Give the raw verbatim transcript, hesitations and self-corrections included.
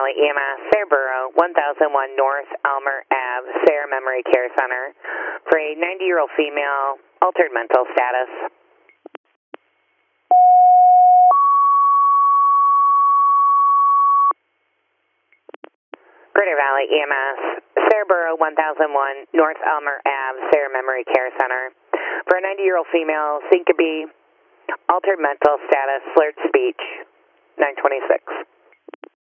Valley E M S, Sarah one thousand one North Elmer Ave, Sarah Memory Care Center, for a ninety-year-old female, altered mental status. Greater Valley E M S, Sarah one thousand one North Elmer Ave, Sarah Memory Care Center, for a ninety-year-old female, syncope, altered mental status, slurred speech, nine twenty-six.